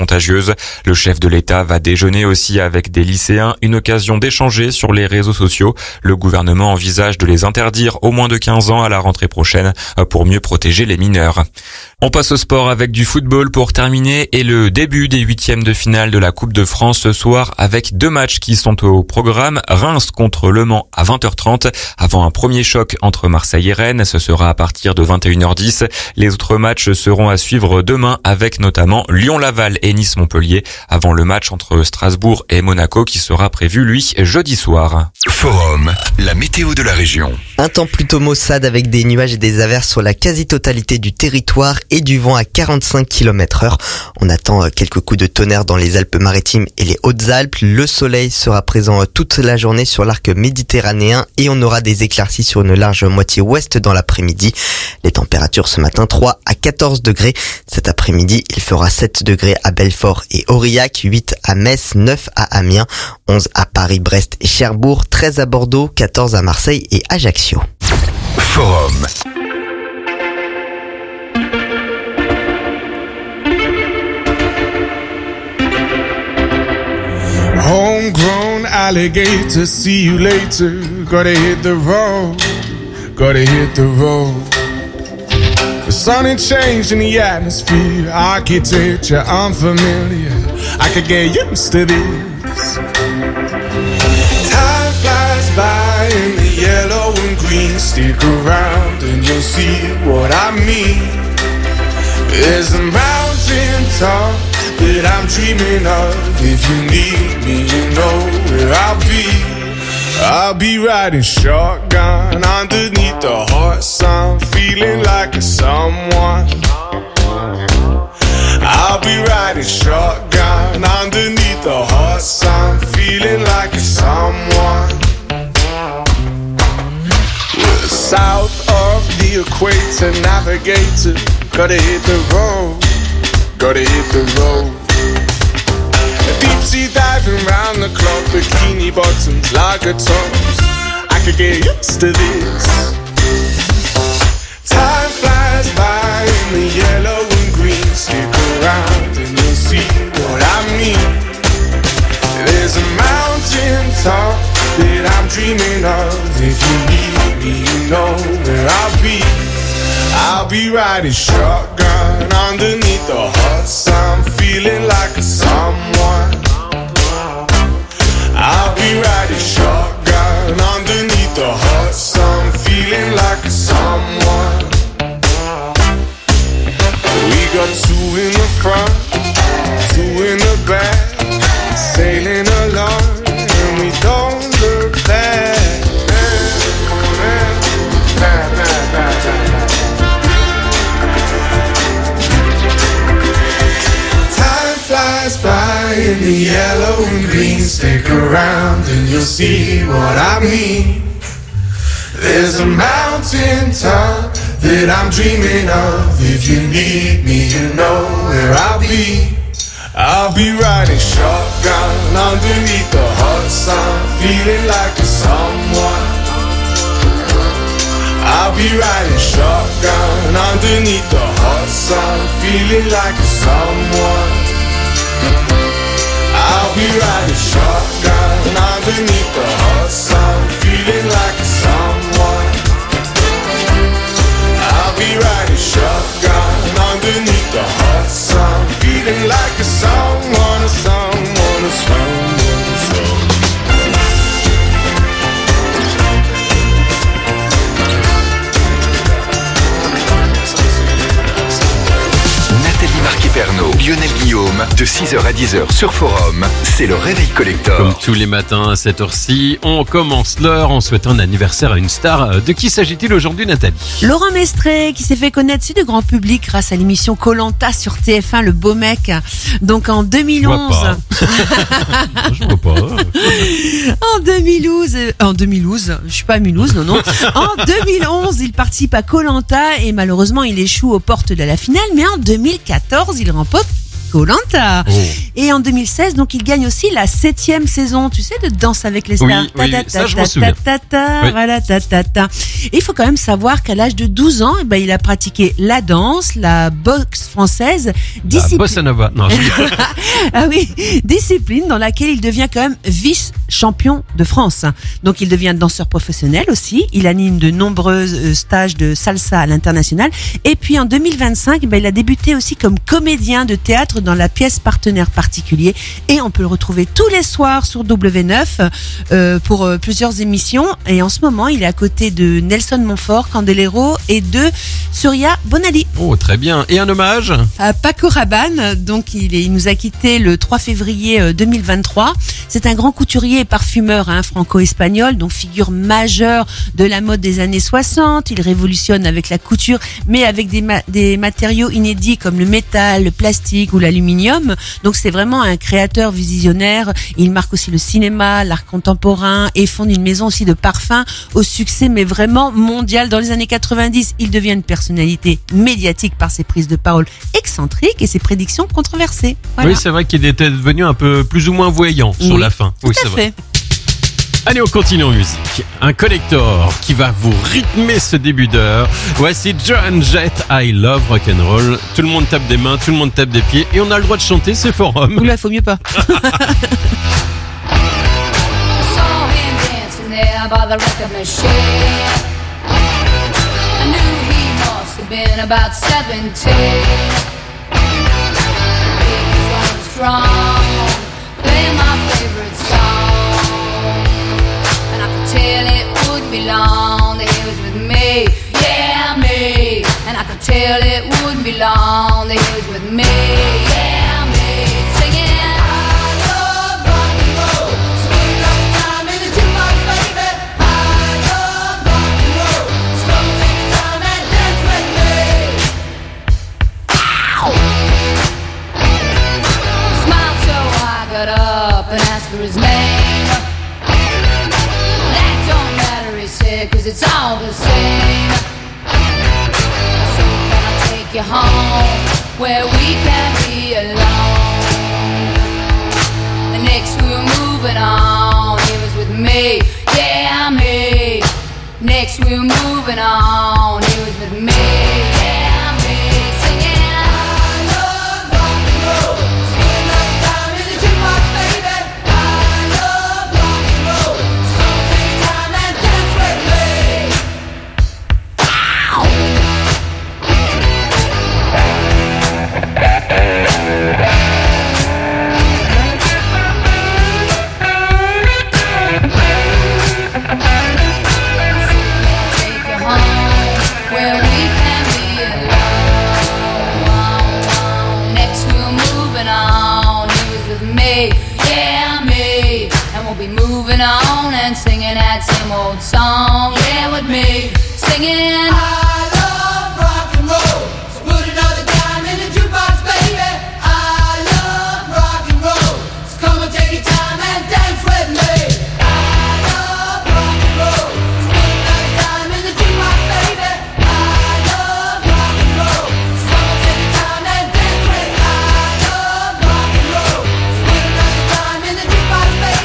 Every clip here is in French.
contagieuse. Le chef de l'État va déjeuner aussi avec des lycéens, une occasion d'échanger sur les réseaux sociaux. Le gouvernement envisage de les interdire aux moins de 15 ans à la rentrée prochaine pour mieux protéger les mineurs. On passe au sport avec du football pour terminer et le début des huitièmes de finale de la Coupe de France ce soir avec 2 matchs qui sont au programme. Reims contre Le Mans à 20h30 avant un premier choc entre Marseille et Rennes. Ce sera à partir de 21h10. Les autres matchs seront à suivre demain avec notamment Lyon-Laval et Nice-Montpellier avant le match entre Strasbourg et Monaco qui sera prévu lui jeudi soir. Forum, la météo de la région. Un temps plutôt maussade avec des nuages et des averses sur la quasi-totalité du territoire et du vent à 45 km/h. On attend quelques coups de tonnerre dans les Alpes-Maritimes et les Hautes-Alpes. Le soleil sera présent toute la journée sur l'arc méditerranéen et on aura des éclaircies sur une large moitié ouest dans l'après-midi. Les températures ce matin 3 à 14 degrés. Cet après-midi, il fera 7 degrés à Belfort et Aurillac, 8 à Metz, 9 à Amiens, 11 à Paris, Brest et Cherbourg, 13 à Bordeaux, 14 à Marseille et Ajaccio. Forum. Homegrown alligator, see you later. Gotta hit the road, gotta hit the road. The sun ain't changing the atmosphere, architecture unfamiliar. I could get used to this. Time flies by in the yellow and green. Stick around and you'll see what I mean. There's a mountain top that I'm dreaming of. If you need me, you know where I'll be. I'll be riding shotgun underneath the hot sun, feeling like a someone. I'll be riding shotgun underneath the hot sun, feeling like a someone. We're south of the equator, navigator. Gotta hit the road, gotta hit the road. Deep sea diving round the clock, bikini bottoms, lager tops. I could get used to this. Time flies by in the yellow and green. Stick around and you'll see what I mean. There's a mountain top that I'm dreaming of. If you need me, you know where I'll be. I'll be riding shotgun underneath the hot sun, feeling like a someone. I'll be riding shotgun underneath the hot sun, feeling like a someone. We got 2 in the front, 2 in the back, sailing along and we don't look back. Flies by in the yellow and green. Stick around and you'll see what I mean. There's a mountain top that I'm dreaming of. If you need me, you know where I'll be. I'll be riding shotgun underneath the hot sun, feeling like a someone. I'll be riding shotgun underneath the hot sun, feeling like a someone. I'll be riding shotgun underneath the hot sun, feeling like a someone. I'll be riding shotgun underneath the hot sun, feeling like a someone, a someone, a someone, a someone. Pernod, Lionel Guillaume, de 6h à 10h sur Forum, c'est le Réveil Collector. Comme tous les matins à cette heure-ci, on commence l'heure en souhaitant un anniversaire à une star. De qui s'agit-il aujourd'hui, Nathalie? Laurent Mestré, qui s'est fait connaître du grand public grâce à l'émission Koh-Lanta sur TF1, le beau mec. Donc en 2011. Je vois pas. En 2012, je suis pas à Mulhouse, non. En 2011, il participe à Koh-Lanta et malheureusement, il échoue aux portes de la finale. Mais en 2014, il remporte Koh-Lanta. Oh. Et en 2016, donc il gagne aussi la 7e saison, tu sais, de Danse avec les stars. Oui, ça, je m'en souviens. Oui. Voilà, Et il faut quand même savoir qu'à l'âge de 12 ans, il a pratiqué la danse, la boxe française, La bossa nova. Non, ah oui, discipline dans laquelle il devient quand même vice-champion de France. Donc il devient danseur professionnel aussi. Il anime de nombreux stages de salsa à l'international. Et puis en 2025, il a débuté aussi comme comédien de théâtre dans la pièce Partenaire particulier. Et on peut le retrouver tous les soirs sur W9 pour plusieurs émissions. Et en ce moment, il est à côté de Nelson Montfort, Candelero et de Surya Bonali. Oh, très bien. Et un hommage À Paco Rabanne, donc il nous a quitté le 3 février 2023. C'est un grand couturier et parfumeur franco-espagnol, donc figure majeure de la mode des années 60. Il révolutionne avec la couture, mais avec des matériaux inédits comme le métal, le plastique ou l'aluminium. Donc c'est vraiment un créateur visionnaire. Il marque aussi le cinéma, l'art contemporain et fonde une maison aussi de parfums au succès, mais vraiment mondial. Dans les années 90, il devient une personnalité médiatique par ses prises de parole excentriques et ses prédictions controversées. Voilà. Oui, c'est vrai qu'il était devenu un peu plus ou moins voyant sur la fin. Tout Oui, à c'est vrai. fait. Allez, on continue en musique. Un collector qui va vous rythmer ce début d'heure. Voici Joan Jett, I Love Rock'n'Roll. Tout le monde tape des mains, tout le monde tape des pieds et on a le droit de chanter, c'est Forum. Oula, faut mieux pas. I saw him dancing there by the record machine. I knew he must have been about 17. He was going strong, playing my favorite song. And I could tell it wouldn't be long that he was with me, yeah, me. And I could tell it wouldn't be long that he was with me, yeah, me. Singing. Up and asked for his name. That don't matter, he said, 'cause it's all the same. So can I take you home where we can be alone? The next we were moving on, he was with me, yeah, me. Next we were moving on, he was with me, yeah, me. Singing. On and singing that same old song, yeah, with me, singing. I love rock and roll, so put another dime in the jukebox, baby. I love rock and roll, so come and take your time and dance with me. I love rock and roll, so put another dime in the jukebox, baby. I love rock and roll, so come and take your time and dance with me. I love rock and roll, so put another dime in the jukebox, baby.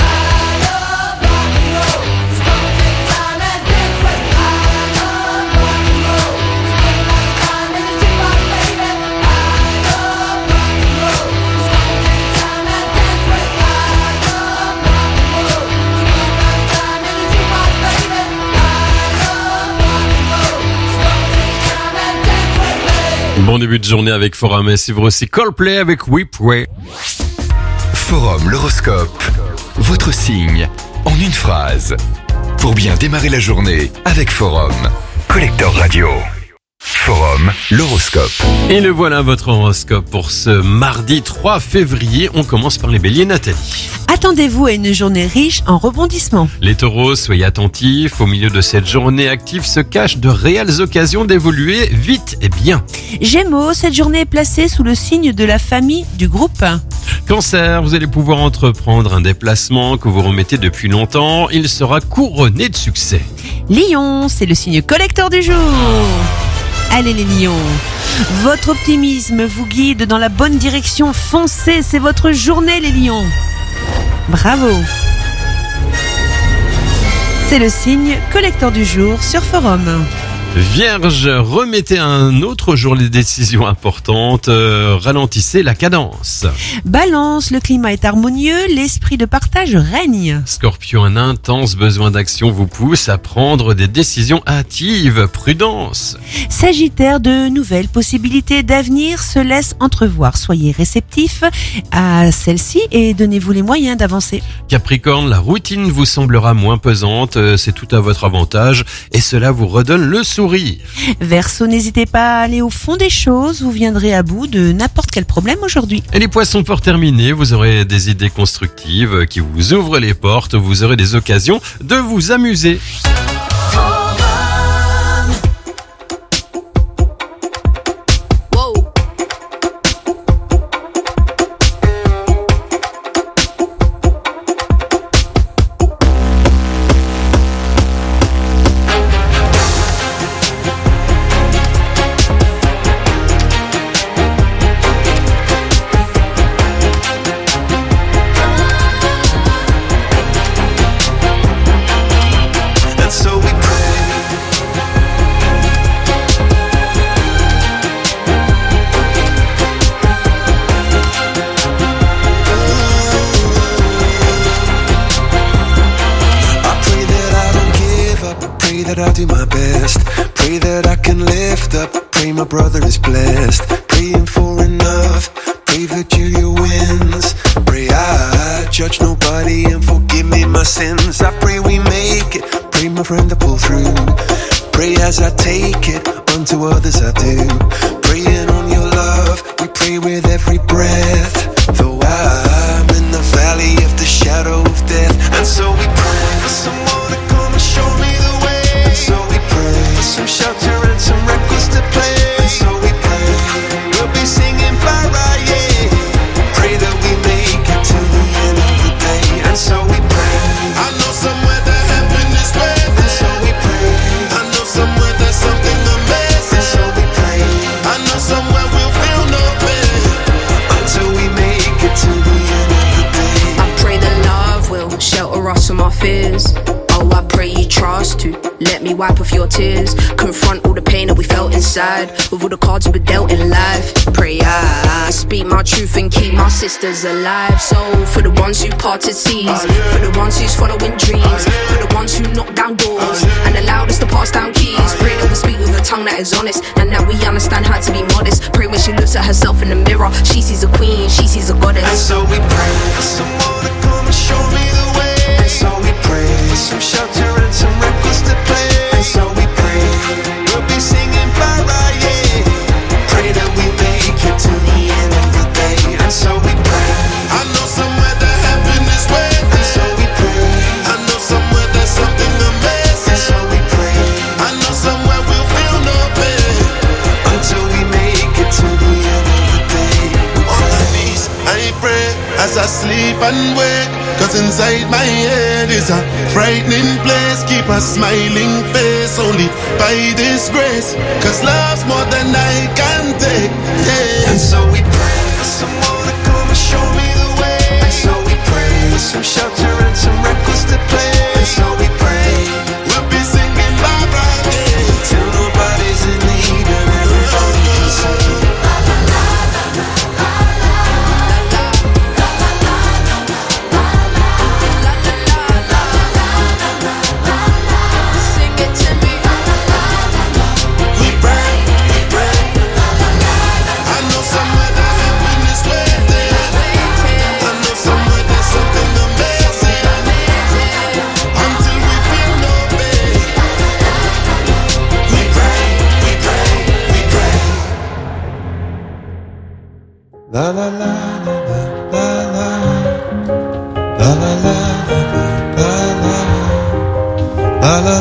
Bon début de journée avec Forum et suivre aussi Coldplay avec We Pray. Forum, l'horoscope. Votre signe en une phrase. Pour bien démarrer la journée avec Forum. Collector Radio. Forum, l'horoscope. Et le voilà votre horoscope pour ce mardi 3 février. On commence par les béliers, Nathalie. Attendez-vous à une journée riche en rebondissements. Les taureaux, soyez attentifs. Au milieu de cette journée active se cachent de réelles occasions d'évoluer vite et bien. Gémeaux, cette journée est placée sous le signe de la famille du groupe. Cancer, vous allez pouvoir entreprendre un déplacement que vous remettez depuis longtemps. Il sera couronné de succès. Lion, c'est le signe collecteur du jour. Allez les lions, votre optimisme vous guide dans la bonne direction. Foncez, c'est votre journée les lions. Bravo. C'est le signe collecteur du jour sur Forum. Vierge, remettez à un autre jour les décisions importantes, ralentissez la cadence. Balance, le climat est harmonieux, l'esprit de partage règne. Scorpion, un intense besoin d'action vous pousse à prendre des décisions hâtives, prudence. Sagittaire, de nouvelles possibilités d'avenir se laissent entrevoir. Soyez réceptifs à celles-ci et donnez-vous les moyens d'avancer. Capricorne, la routine vous semblera moins pesante, c'est tout à votre avantage et cela vous redonne le sourire. Verseau, n'hésitez pas à aller au fond des choses, vous viendrez à bout de n'importe quel problème aujourd'hui. Et les poissons, pour terminer, vous aurez des idées constructives qui vous ouvrent les portes, vous aurez des occasions de vous amuser. That I'll do my best. Pray that I can lift up. Pray my brother is blessed. Praying for enough. Pray Virgilia wins. Pray I judge nobody and forgive me my sins. I pray we make it. Pray my friend to pull through. Pray as I take it. Unto others I do. Praying on your love. We pray with every breath. Though I'm in the valley of the shadow of death. And so we pray for someone to come and show me the way. So we pray for some shelter and some records to play. And so we pray we'll be singing para, yeah. Pray that we make it to the end of the day. And so we pray. I know somewhere that heaven is waiting. And so we pray. I know somewhere there's something amazing. And so we pray. I know somewhere we'll feel no pain until we make it to the end of the day. I pray that love will shelter us from our fears. Oh, I pray you trust to let me wipe off your tears. Confront all the pain that we felt inside with all the cards we were dealt in life. Pray I speak my truth and keep my sisters alive. So for the ones who parted seas, for the ones who's following dreams, for the ones who knock down doors and allowed us to pass down keys. Pray that we speak with a tongue that is honest and that we understand how to be modest. Pray when she looks at herself in the mirror, she sees a queen, she sees a goddess. And so we pray for someone to come and show me the way. And so we pray for some shelter and some records to play. And so we pray we'll be singing para, yeah. Pray that we make it to the end of the day. And so we pray. I know somewhere that heaven is waiting. And so we pray. I know somewhere there's something amazing. And so we pray. I know somewhere we'll feel no pain until we make it to the end of the day. On my knees I pray as I sleep and wake. Cause inside my head is a frightening place. Keep a smiling face only by this grace. Cause love's more than I can take, yeah. And so we pray for someone to come and show me the way. And so we pray for some shelter and some records to play. And so we pray we'll be singing Barbara, yeah. Till nobody's in need and everybody can sing. La la la la la la la la la la la la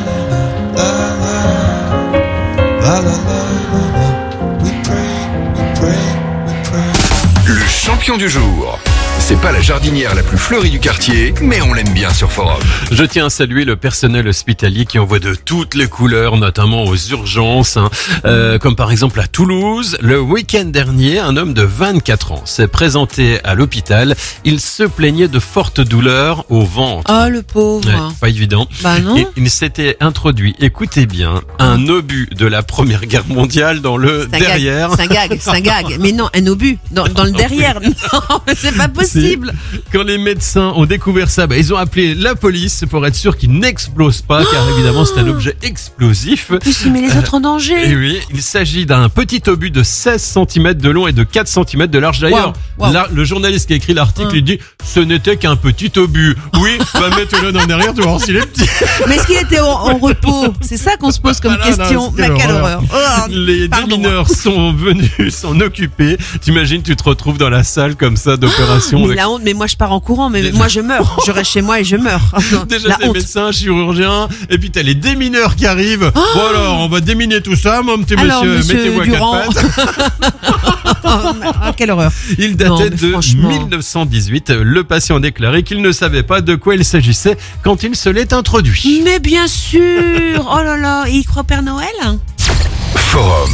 la la. We pray, we pray, we pray. Le champion du jour. C'est pas la jardinière la plus fleurie du quartier, mais on l'aime bien sur Forum. Je tiens à saluer le personnel hospitalier qui envoie de toutes les couleurs, notamment aux urgences, comme par exemple à Toulouse. Le week-end dernier, un homme de 24 ans s'est présenté à l'hôpital. Il se plaignait de fortes douleurs au ventre. Oh, le pauvre. Ouais, pas évident. Bah non. Et il s'était introduit, écoutez bien, un obus de la Première Guerre mondiale dans le derrière. C'est un gag. Mais non, un obus dans le derrière. Non, mais c'est pas possible. Quand les médecins ont découvert ça, ils ont appelé la police pour être sûr qu'il n'explose pas, car évidemment c'est un objet explosif. Il met les autres en danger. Et oui, il s'agit d'un petit obus de 16 cm de long et de 4 cm de large. D'ailleurs, Wow. là, le journaliste qui a écrit l'article, il dit « Ce n'était qu'un petit obus ». Oui, va mettre-le dans derrière, tu vas voir s'il est petit. Mais est-ce qu'il était en repos? C'est ça qu'on se pose comme question. c'est Mais quelle horreur. Les démineurs sont venus s'en occuper. T'imagines, tu te retrouves dans la salle comme ça d'opération. Mais la honte, mais moi je pars en courant, mais moi je meurs. Je reste chez moi et je meurs. Déjà La des honte. médecins, chirurgiens, et puis t'as les démineurs qui arrivent. Bon alors, on va déminer tout ça, mon petit Alors, monsieur, mettez-vous à Durand. quatre pattes. Ah, quelle horreur. Il datait Non, mais de franchement. 1918. Le patient déclarait qu'il ne savait pas de quoi il s'agissait quand il se l'est introduit. Mais bien sûr. Oh là là, et il croit au Père Noël? Forum.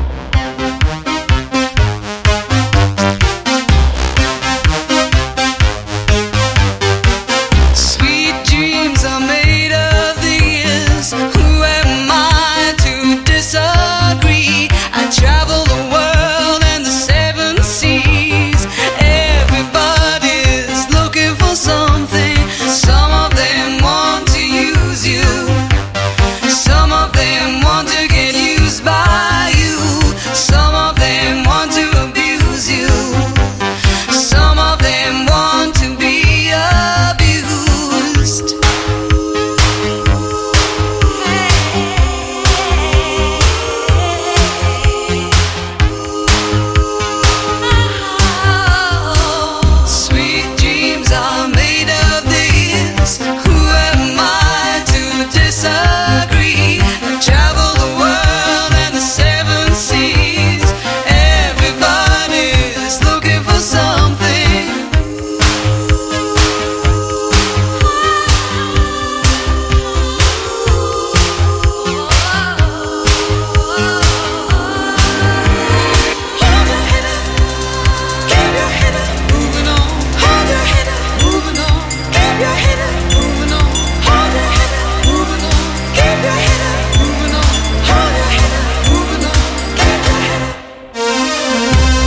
Sweet dreams are made of these. Who am I to disagree? I travel the world and the seven seas. Everybody's looking for something. Some of them want to use you. Some of them want to get used by you. Some of them want to abuse you. Some of them want to be abused. Sweet dreams are made of this. Who am I to disagree? I travel the world and the seven seas. Everybody's looking for something. Hold your head up, keep your head up, moving on. Hold your head up, moving on. Keep your head up, moving on. Hold your head up, moving on. Keep your head up, moving on. Hold your head up, moving on. Keep your head up.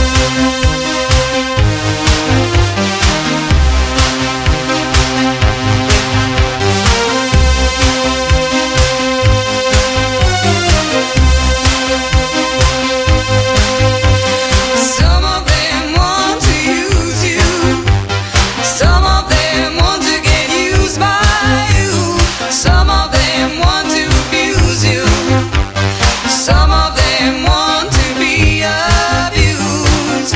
Some of them want to use you. Some of them want to get used by you. Some of them want to abuse you. Some of them want to be abused.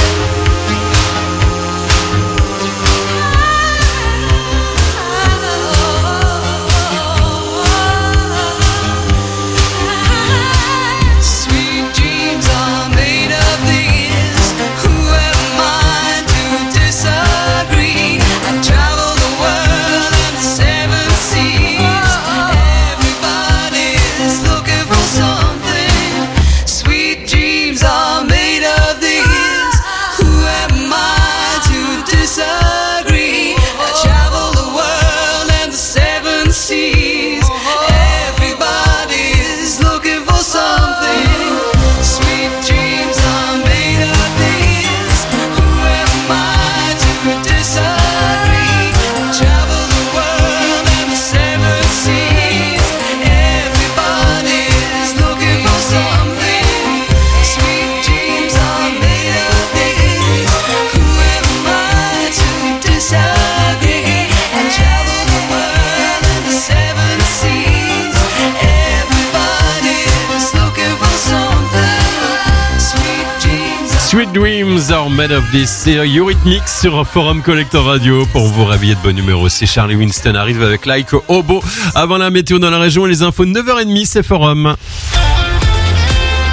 Sweet dreams are made of this. Who am I to disagree? I travel the world and the seven seas. Everybody's looking for something. Sweet dreams are made of this. Who am I to disagree? I travel the world and the seven seas. Everybody's looking for something. Sweet dreams are made of this. Who am I to disagree? I travel the world and the seven seas. Everybody's looking for something. Sweet dreams are made of this. Who am I to disagree? I travel the world and the seven seas. Everybody's looking for something. Sweet dreams are Sweet Dreams are made of this. C'est Eurythmics sur Forum Collector Radio pour vous réveiller de bonne humeur aussi. Charlie Winston arrive avec Like a Hobo. Avant la météo dans la région et les infos de 9h30, c'est Forum.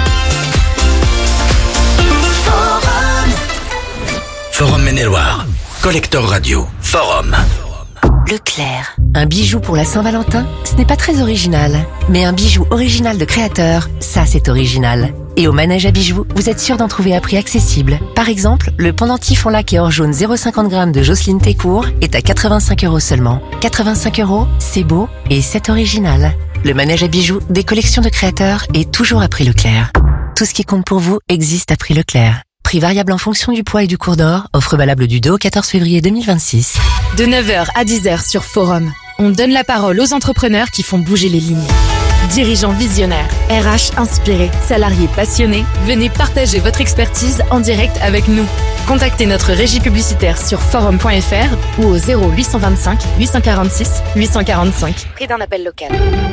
Forum Maine-et-Loire. Collector Radio. Forum. Leclerc. Un bijou pour la Saint-Valentin, ce n'est pas très original. Mais un bijou original de créateur, ça c'est original. Et au manège à bijoux, vous êtes sûr d'en trouver à prix accessible. Par exemple, le pendentif en lac et or jaune 0,50 g de Jocelyne Técourt est à 85 € seulement. 85 €, c'est beau et c'est original. Le manège à bijoux des collections de créateurs est toujours à prix Leclerc. Tout ce qui compte pour vous existe à prix Leclerc. Prix variable en fonction du poids et du cours d'or. Offre valable du 2 au 14 février 2026. De 9h à 10h sur Forum, on donne la parole aux entrepreneurs qui font bouger les lignes. Dirigeants visionnaires, RH inspirés, salariés passionnés, venez partager votre expertise en direct avec nous. Contactez notre régie publicitaire sur forum.fr ou au 0825 846 845. Prix d'un appel local.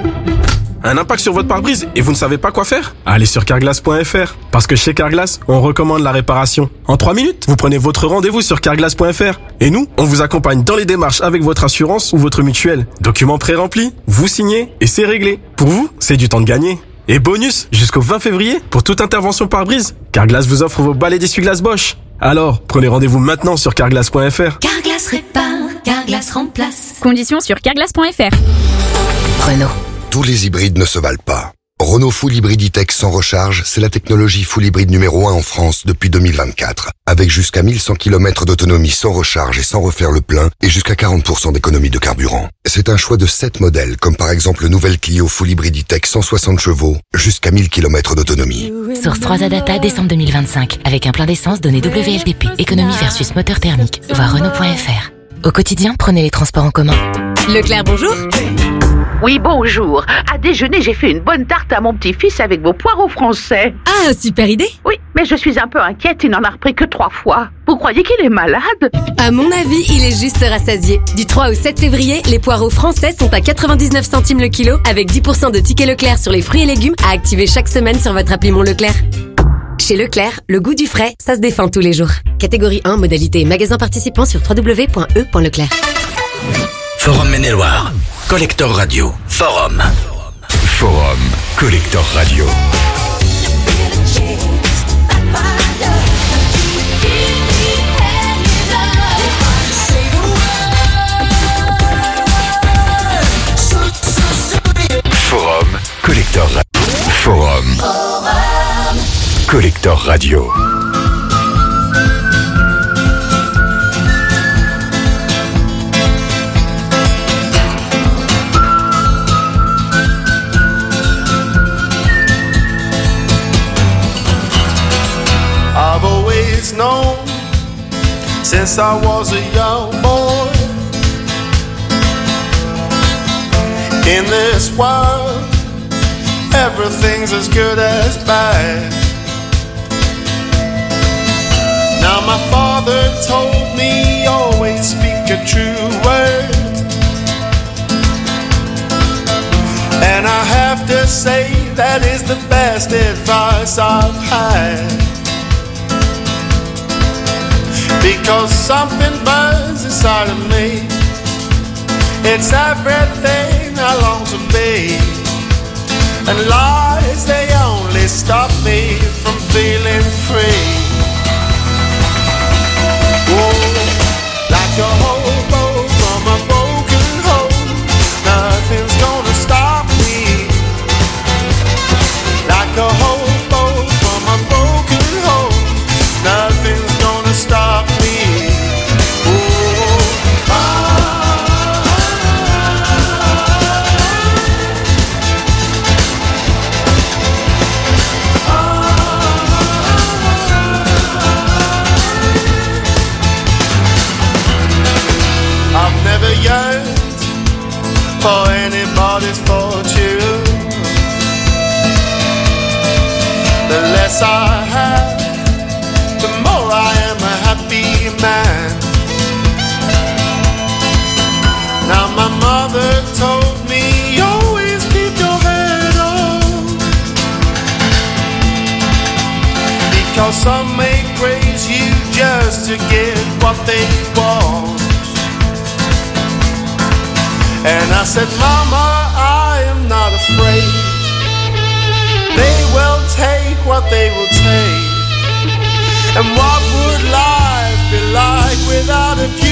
Un impact sur votre pare-brise et vous ne savez pas quoi faire? Allez sur carglass.fr. Parce que chez Carglass, on recommande la réparation. En 3 minutes, vous prenez votre rendez-vous sur carglass.fr. Et nous, on vous accompagne dans les démarches avec votre assurance ou votre mutuelle. Documents pré-remplis, vous signez et c'est réglé. Pour vous, c'est du temps de gagner. Et bonus, jusqu'au 20 février, pour toute intervention pare-brise, Carglass vous offre vos balais d'essuie-glace Bosch. Alors, prenez rendez-vous maintenant sur carglass.fr. Carglass répare, Carglass remplace. Conditions sur carglass.fr. Renault. Tous les hybrides ne se valent pas. Renault Full Hybrid E-Tech sans recharge, c'est la technologie full hybride numéro 1 en France depuis 2024. Avec jusqu'à 1100 km d'autonomie sans recharge et sans refaire le plein et jusqu'à 40% d'économie de carburant. C'est un choix de 7 modèles, comme par exemple le nouvel Clio Full Hybrid E-Tech 160 chevaux, jusqu'à 1000 km d'autonomie. Source 3A Data, décembre 2025. Avec un plein d'essence donné WLTP. Économie versus moteur thermique. Voir Renault.fr. Au quotidien, prenez les transports en commun. Leclerc, bonjour. Oui, bonjour. À déjeuner, j'ai fait une bonne tarte à mon petit-fils avec vos poireaux français. Ah, super idée. Oui, mais je suis un peu inquiète, il n'en a repris que 3 fois. Vous croyez qu'il est malade? À mon avis, il est juste rassasié. Du 3 au 7 février, les poireaux français sont à 99 centimes le kilo, avec 10% de tickets Leclerc sur les fruits et légumes à activer chaque semaine sur votre appli Mon Leclerc. Chez Leclerc, le goût du frais, ça se défend tous les jours. Catégorie 1, modalité magasin participant sur www.e.leclerc. Forum Maine-et-Loire. Collector Radio. Forum. Forum. Collector Radio. Forum. Collector Radio. Forum. Collector Radio. I've always known since I was a young boy, in this world everything's as good as bad. Now my father told me always speak a true word, and I have to say that is the best advice I've had. Because something burns inside of me, it's everything I long to be, and lies, they only stop me from feeling free. Oh, like a hobo from a broken home, nothing's gonna stop me. Like a hobo from a broken home, nothing's gonna stop me. For anybody's fortune, the less I have, the more I am a happy man. Now my mother told me, always keep your head up, because some may praise you just to get what they want. And I said, Mama, I am not afraid. They will take what they will take. And what would life be like without a few?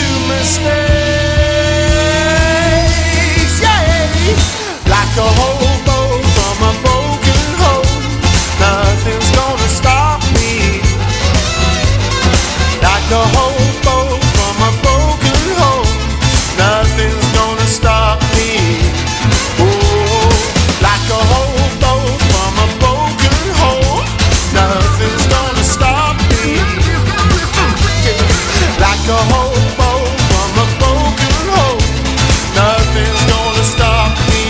a hobo from a broken home. Nothing's gonna stop me.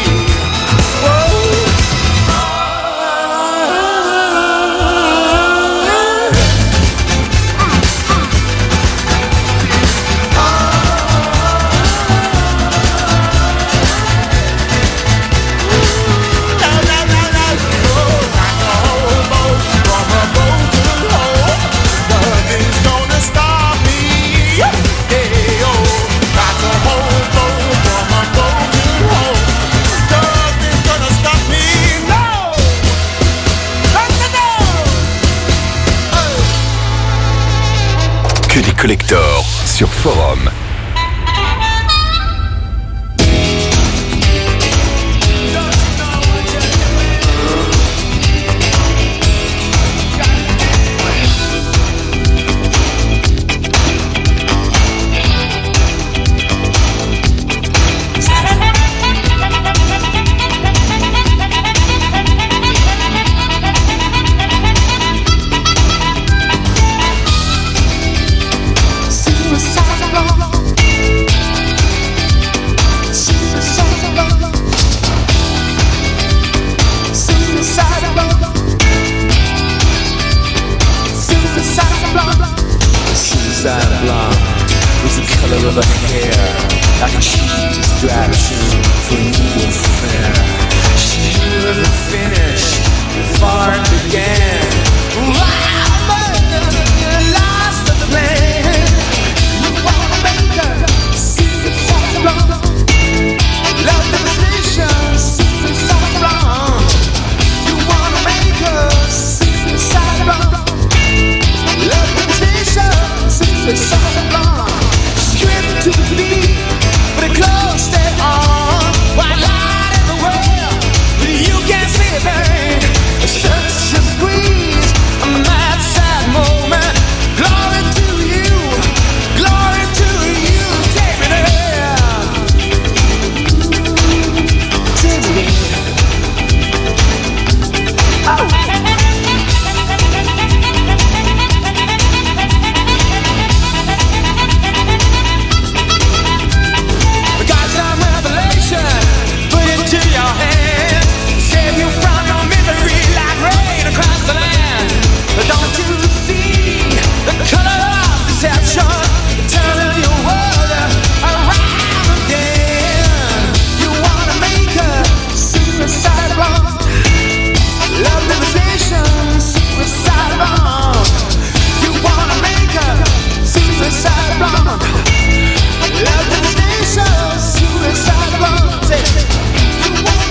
Que des collectors sur Forum. Suicide blonde was the color of her hair, like a cheap distraction for a new affair. She knew the finish before it began. Wow, but you lost the plan. You wanna make her suicide blonde. Love devastation, suicide blonde. You wanna make her suicide blonde. Love devastation, suicide blonde. Stripped to the beat, but it close stay on. White light in the world, but you can't see a thing. Such a squeeze, a mad sad moment. Glory to you, glory to you. Take me there, take me there. Oh. Don't you see the color of deception turning your world around again? You wanna make her suicide blonde. Love devastation, suicide blonde. You wanna make her suicide blonde. Love devastation, suicide blonde. Say, you wanna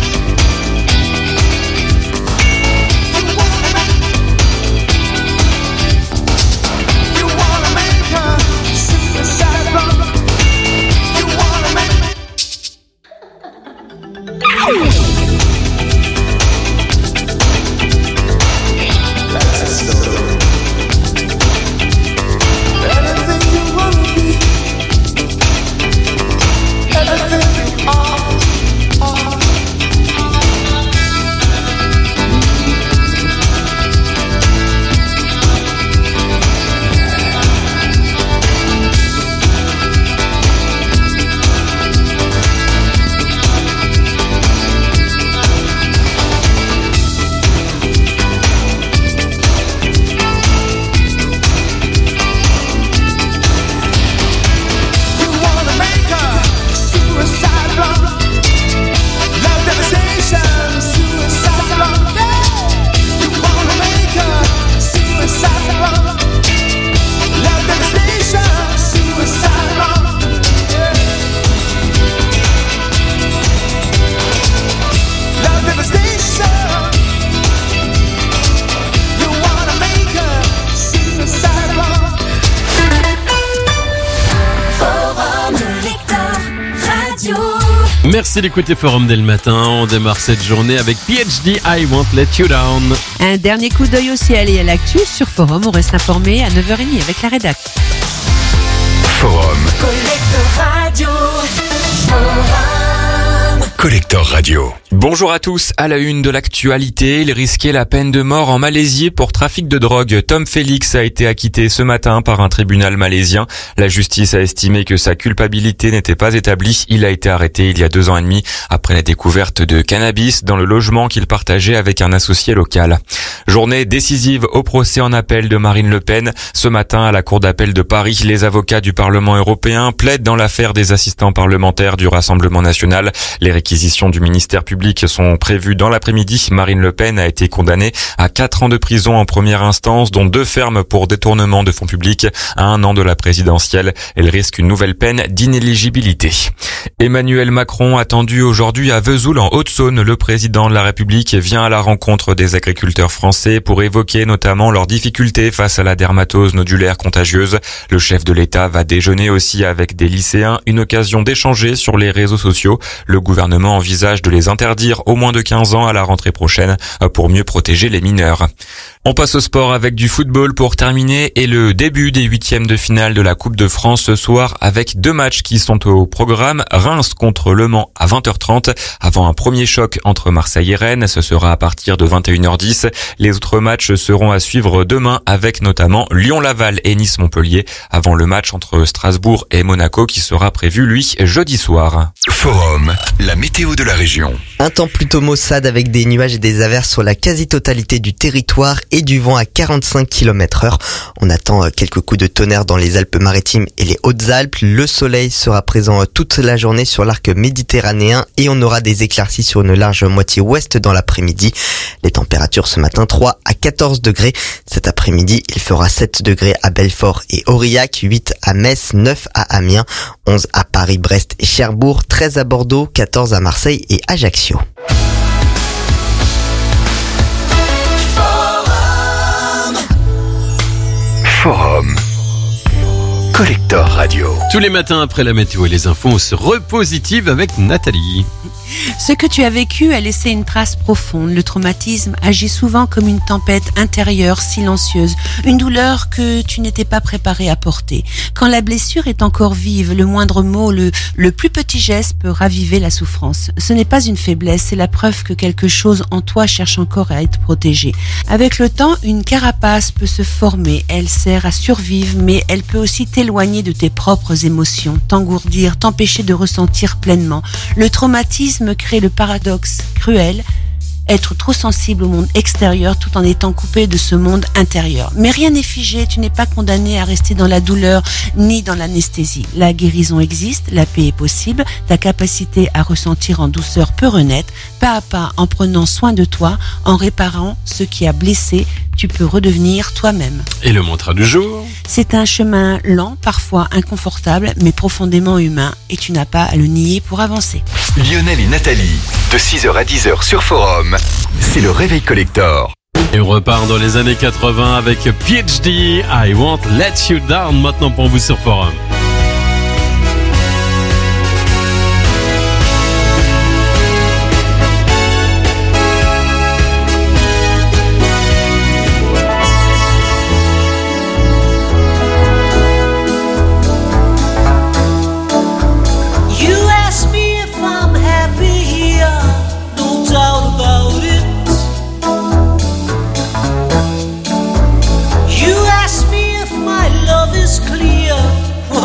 Merci d'écouter Forum dès le matin. On démarre cette journée avec PhD, I Won't Let You Down. Un dernier coup d'œil au ciel et à l'actu sur Forum. On reste informé à 9h30 avec la rédac. Forum. Collector Radio. Forum. Collector Radio. Bonjour à tous, à la une de l'actualité, il risquait la peine de mort en Malaisie pour trafic de drogue. Tom Félix a été acquitté ce matin par un tribunal malaisien. La justice a estimé que sa culpabilité n'était pas établie. Il a été arrêté il y a 2 ans et demi après la découverte de cannabis dans le logement qu'il partageait avec un associé local. Journée décisive au procès en appel de Marine Le Pen. Ce matin, à la Cour d'appel de Paris, les avocats du Parlement européen plaident dans l'affaire des assistants parlementaires du Rassemblement national. Les réquisitions du ministère public sont prévues dans l'après-midi. Marine Le Pen a été condamnée à 4 ans de prison en première instance, dont 2 fermes pour détournement de fonds publics. À 1 an de la présidentielle, elle risque une nouvelle peine d'inéligibilité. Emmanuel Macron attendu aujourd'hui à Vesoul en Haute-Saône. Le président de la République vient à la rencontre des agriculteurs français pour évoquer notamment leurs difficultés face à la dermatose nodulaire contagieuse. Le chef de l'État va déjeuner aussi avec des lycéens, une occasion d'échanger sur les réseaux sociaux. Le gouvernement envisage de les interdire aux moins de 15 ans à la rentrée prochaine pour mieux protéger les mineurs. On passe au sport avec du football pour terminer et le début des 8e de finale de la Coupe de France ce soir avec 2 matchs qui sont au programme. Reims contre Le Mans à 20h30 avant un premier choc entre Marseille et Rennes. Ce sera à partir de 21h10. Les autres matchs seront à suivre demain avec notamment Lyon-Laval et Nice-Montpellier avant le match entre Strasbourg et Monaco qui sera prévu lui jeudi soir. Forum, la météo de la région. Un temps plutôt maussade avec des nuages et des averses sur la quasi-totalité du territoire et du vent à 45 km/h. On attend quelques coups de tonnerre dans les Alpes-Maritimes et les Hautes-Alpes. Le soleil sera présent toute la journée sur l'arc méditerranéen et on aura des éclaircies sur une large moitié ouest dans l'après-midi. Les températures ce matin 3 à 14 degrés. Cet après-midi, il fera 7 degrés à Belfort et Aurillac, 8 à Metz, 9 à Amiens, 11 à Paris, Brest et Cherbourg, 13 à Bordeaux, 14 à Marseille et Ajaccio. Forum. Collector Radio. Tous les matins après la météo et les infos, on se repositive avec Nathalie. Ce que tu as vécu a laissé une trace profonde. Le traumatisme agit souvent comme une tempête intérieure silencieuse, une douleur que tu n'étais pas préparé à porter. Quand la blessure est encore vive, le moindre mot, le plus petit geste peut raviver la souffrance. Ce n'est pas une faiblesse, c'est la preuve que quelque chose en toi cherche encore à être protégé. Avec le temps, une carapace peut se former. Elle sert à survivre, mais elle peut aussi t'éloigner de tes propres émotions, t'engourdir, t'empêcher de ressentir pleinement. Le traumatisme crée le paradoxe cruel, être trop sensible au monde extérieur tout en étant coupé de ce monde intérieur. Mais rien n'est figé, tu n'es pas condamné à rester dans la douleur ni dans l'anesthésie. La guérison existe, la paix est possible, ta capacité à ressentir en douceur peut renaître, pas à pas, en prenant soin de toi, en réparant ce qui a blessé, tu peux redevenir toi-même. Et le mantra du jour ? C'est un chemin lent, parfois inconfortable, mais profondément humain, et tu n'as pas à le nier pour avancer. Lionel et Nathalie, de 6h à 10h sur Forum, c'est le Réveil Collector. Et on repart dans les années 80 avec PhD, I Won't Let You Down, maintenant pour vous sur Forum. You ask me if my love is clear.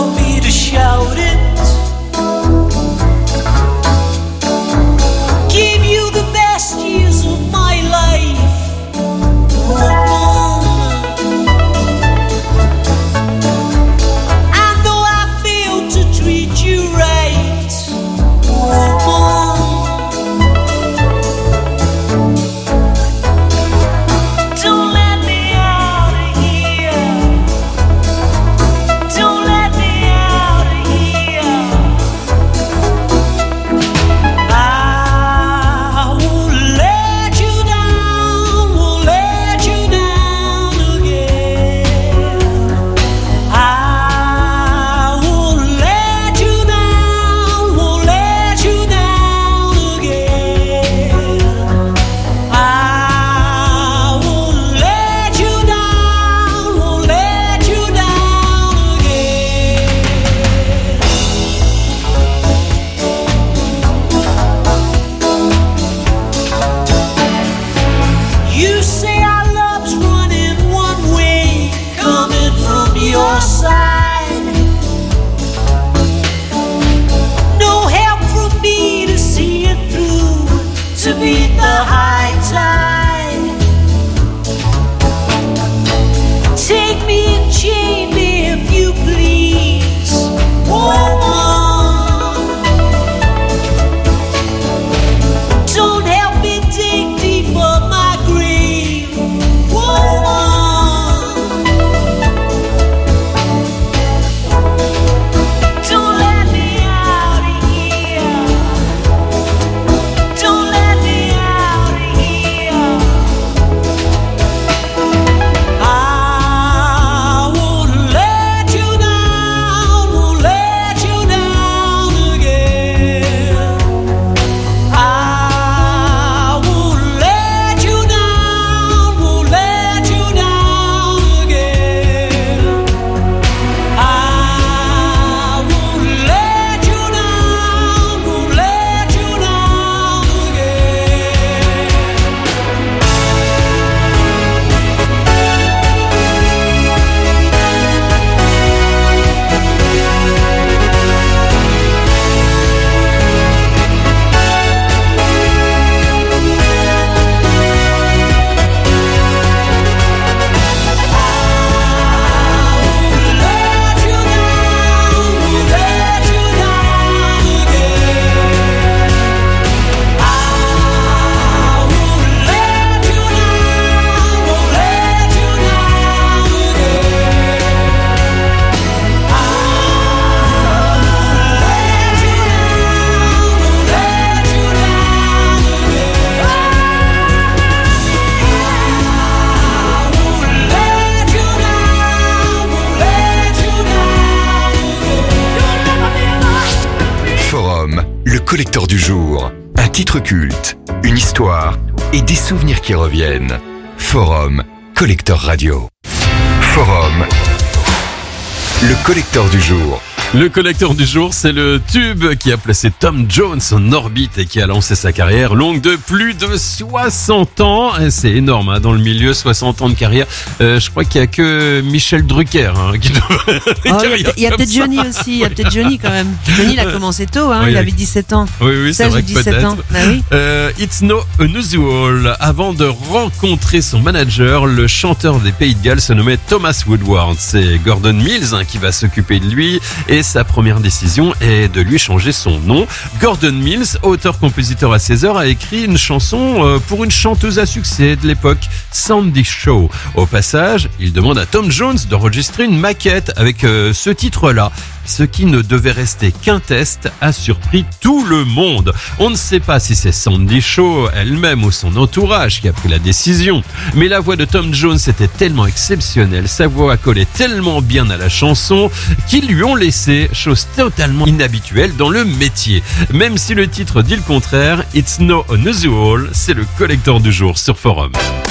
collector du jour. Un titre culte, une histoire et des souvenirs qui reviennent. Forum, collector radio. Forum, le collector du jour. Le collecteur du jour, c'est le tube qui a placé Tom Jones en orbite et qui a lancé sa carrière longue de plus de 60 ans. C'est énorme, hein, dans le milieu, 60 ans de carrière. Je crois qu'il n'y a que Michel Drucker qui doit... Il y a peut-être Johnny aussi, il y a peut-être Johnny quand même. Johnny, il a commencé tôt, hein, Oui, il avait 17 ans. Oui, c'est vrai que 17 peut-être. ans. Bah oui. It's no unusual. Avant de rencontrer son manager, le chanteur des Pays de Galles se nommait Thomas Woodward. C'est Gordon Mills, hein, qui va s'occuper de lui et sa première décision est de lui changer son nom. Gordon Mills, auteur-compositeur à 16 heures, a écrit une chanson pour une chanteuse à succès de l'époque, Sandy Shaw. Au passage, il demande à Tom Jones d'enregistrer une maquette avec ce titre-là. Ce qui ne devait rester qu'un test a surpris tout le monde. On ne sait pas si c'est Sandy Shaw elle-même ou son entourage qui a pris la décision. Mais la voix de Tom Jones était tellement exceptionnelle, sa voix collait tellement bien à la chanson qu'ils lui ont laissé, chose totalement inhabituelle dans le métier. Même si le titre dit le contraire, It's no unusual, c'est le collector du jour sur Forum.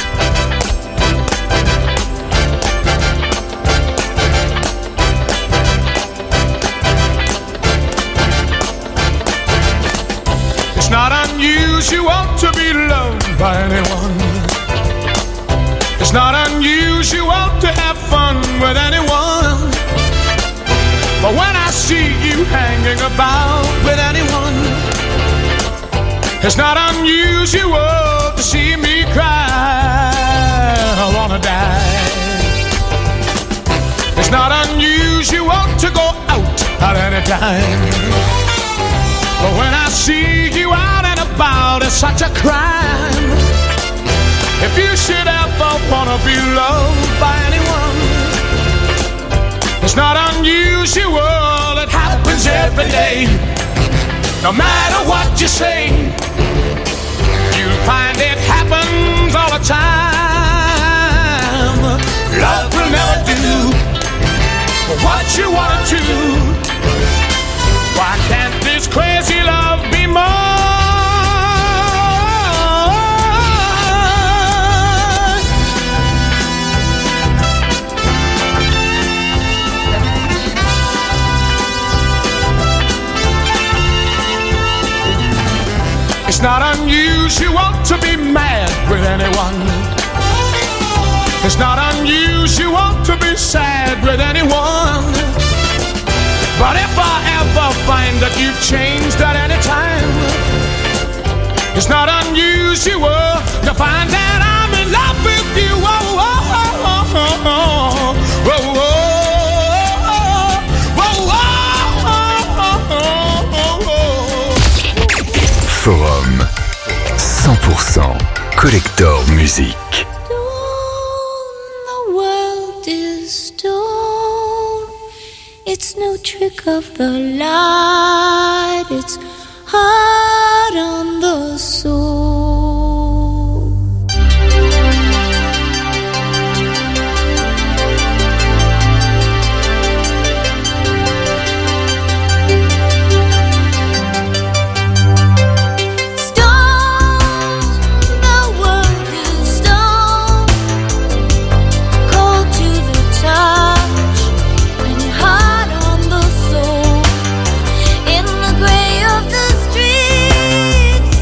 It's not unusual to be loved by anyone. It's not unusual to have fun with anyone. But when I see you hanging about with anyone, it's not unusual to see me cry. I wanna die. It's not unusual to go out at any time. But when I see you out and about, it's such a crime. If you should ever wanna be loved by anyone, it's not unusual, it happens every day. No matter what you say, you'll find it happens all the time. Love will never do what you wanna do. Why can't this crazy love be more? It's not unusual to be mad with anyone. It's not unusual to be sad with anyone. But if I ever find that you've changed at any time, it's not unusual to find that I'm in love with you. Oh, oh, oh, oh, oh, oh, oh, oh, oh, oh. Forum 100% collector musique. The world is stone. It's no trick of the light. It's hard on the soul. In the gray of the streets,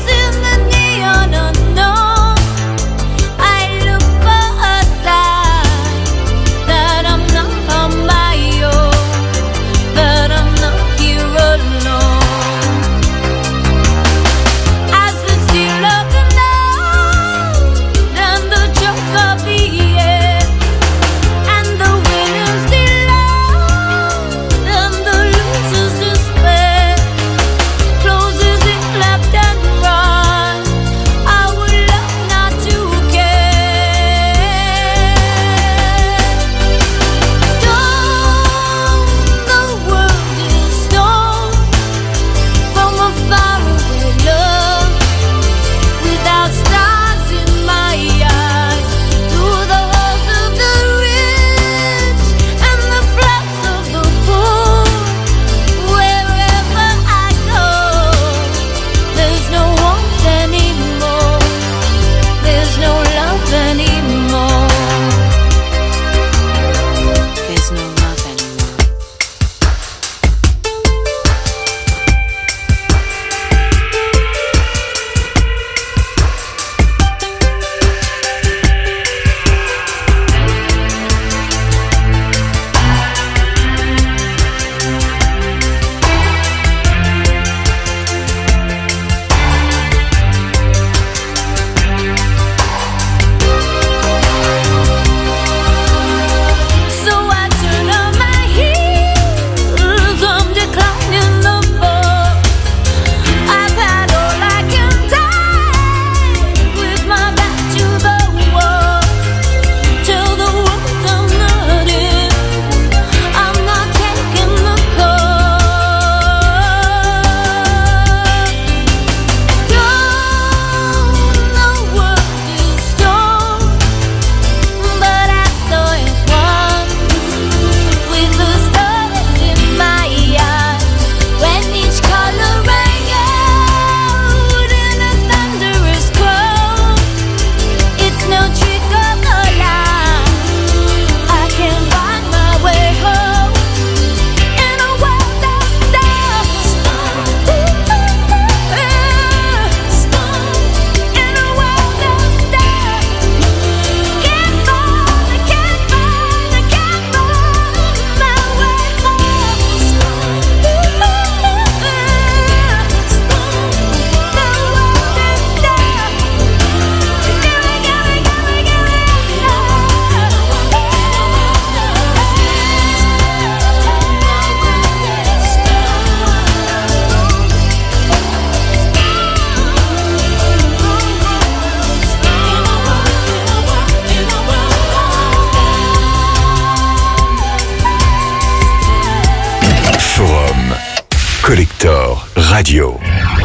Collector Radio.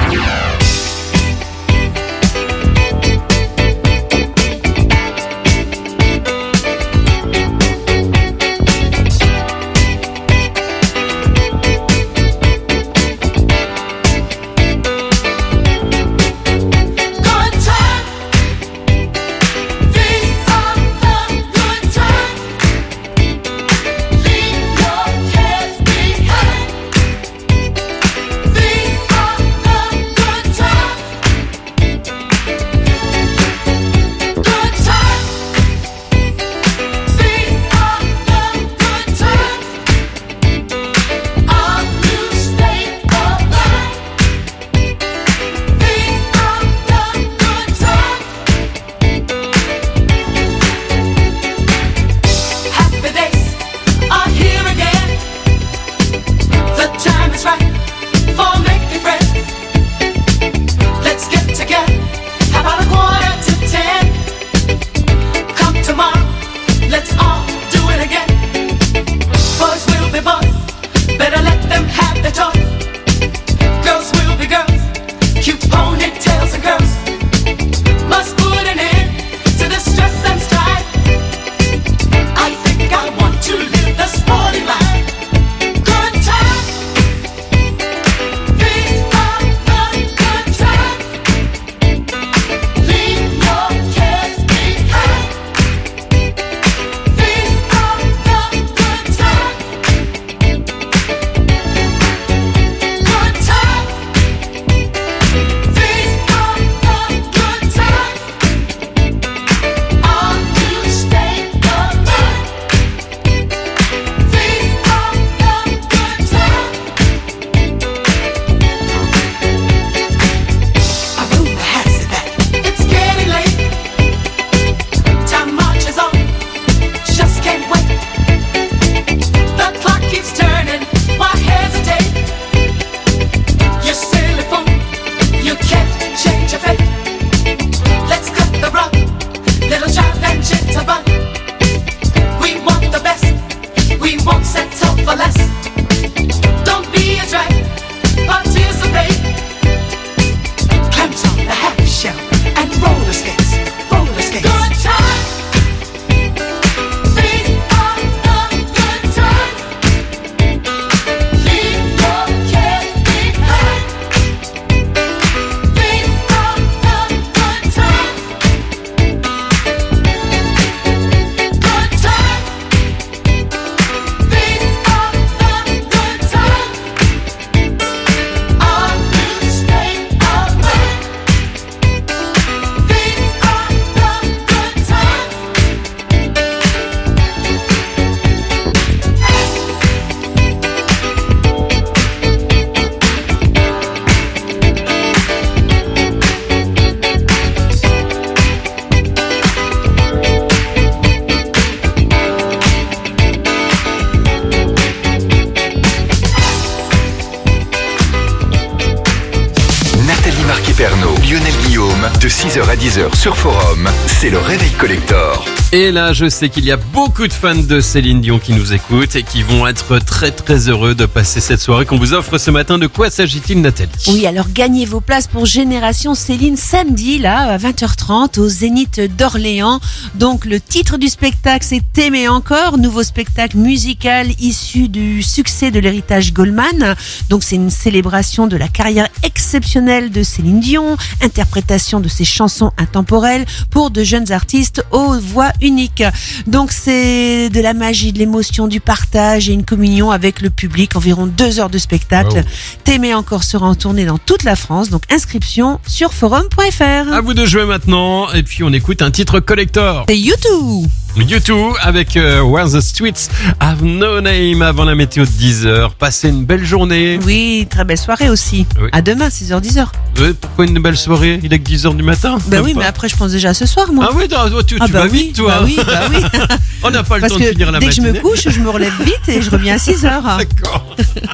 De 6h à 10h sur Forum, c'est le Réveil Collector. Et là, je sais qu'il y a beaucoup de fans de Céline Dion qui nous écoutent et qui vont être très très heureux de passer cette soirée qu'on vous offre ce matin. De quoi s'agit-il, Nathalie? Oui, alors gagnez vos places pour Génération Céline samedi, là, à 20h30 au Zénith d'Orléans. Donc le titre du spectacle, c'est T'aimer encore, nouveau spectacle musical issu du succès de l'héritage Goldman. Donc c'est une célébration de la carrière exceptionnelle de Céline Dion, interprétation de ses chansons intemporelles pour de jeunes artistes aux voix uniques. Donc c'est de la magie, de l'émotion, du partage et une communion avec le public, environ 2 heures de spectacle. Wow. T'aimer encore sera en tournée dans toute la France, donc inscription sur forum.fr. À vous de jouer maintenant, et puis on écoute un titre collector. C'est U2. U2 avec Where the Streets Have No Name avant la météo de 10h. Passez une belle journée. Oui, très belle soirée aussi. Oui. À demain, 6h, 10h. Pourquoi une belle soirée? Il est que 10h du matin. Bah oui, mais après je pense déjà à ce soir, moi. Ah oui, tu vas vite, toi. Bah oui. On n'a pas le temps de finir la matinée. Dès que je me couche, je me relève vite et je reviens à 6h. D'accord.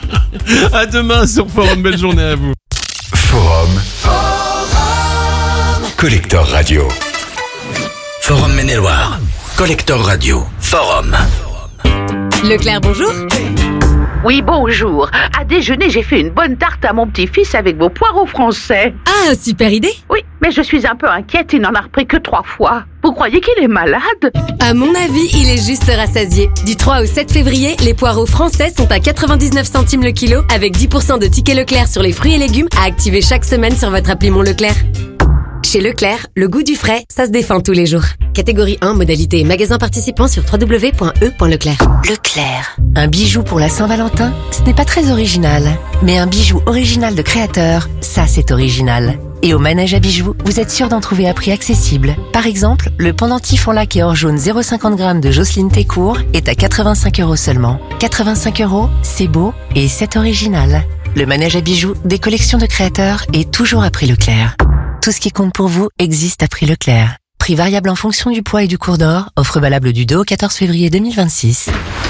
À demain sur Forum. Belle journée à vous. Forum. Collector Radio. Forum Maine-et-Loire. Collector Radio. Forum. Leclerc, bonjour. Oui, bonjour. À déjeuner, j'ai fait une bonne tarte à mon petit-fils avec vos poireaux français. Ah, super idée. Oui, mais je suis un peu inquiète, il n'en a repris que 3 fois. Vous croyez qu'il est malade? À mon avis, il est juste rassasié. Du 3 au 7 février, les poireaux français sont à 99 centimes le kilo, avec 10% de tickets Leclerc sur les fruits et légumes à activer chaque semaine sur votre appli Mon Leclerc. Chez Leclerc, le goût du frais, ça se défend tous les jours. Catégorie 1, modalité magasin participant sur www.e.leclerc. Leclerc. Un bijou pour la Saint-Valentin, ce n'est pas très original. Mais un bijou original de créateur, ça c'est original. Et au manège à bijoux, vous êtes sûr d'en trouver à prix accessible. Par exemple, le pendentif en lac et or jaune 0,50 g de Jocelyne Técourt est à 85 € seulement. 85 €, c'est beau et c'est original. Le manège à bijoux, des collections de créateurs et toujours à prix Leclerc. Tout ce qui compte pour vous existe à prix Leclerc. Prix variable en fonction du poids et du cours d'or. Offre valable du 2 au 14 février 2026.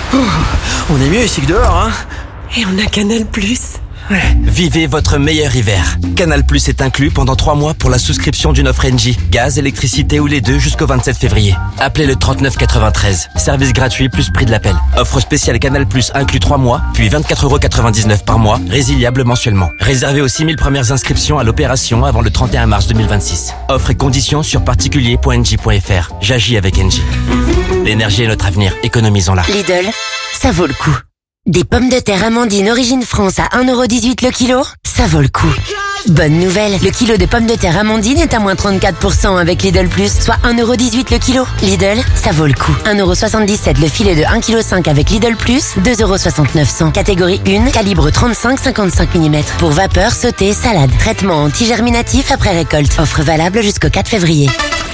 On est mieux ici que dehors, hein. Et on a Canal+. Ouais. Vivez votre meilleur hiver. Canal+ est inclus pendant 3 mois pour la souscription d'une offre Engie. Gaz, électricité ou les deux jusqu'au 27 février. Appelez le 39 93. Service gratuit plus prix de l'appel. Offre spéciale Canal+ inclus 3 mois, puis 24,99 € par mois, résiliable mensuellement. Réservé aux 6000 premières inscriptions à l'opération avant le 31 mars 2026. Offre et conditions sur particulier.engie.fr. J'agis avec Engie. L'énergie est notre avenir, économisons-la. Lidl, ça vaut le coup. Des pommes de terre Amandine Origine France à 1,18 € le kilo, ça vaut le coup. Bonne nouvelle, le kilo de pommes de terre Amandine est à moins 34% avec Lidl+, soit 1,18 € le kilo. Lidl, ça vaut le coup. 1,77 € le filet de 1,5 kg avec Lidl+, 2,69 €. Catégorie 1, calibre 35-55 mm. Pour vapeur, sauté, salade. Traitement anti-germinatif après récolte. Offre valable jusqu'au 4 février.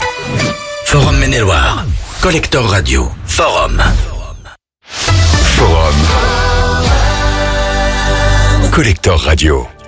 Forum Maine-et-Loire. Collector Radio. Forum. Forum. Collector Radio.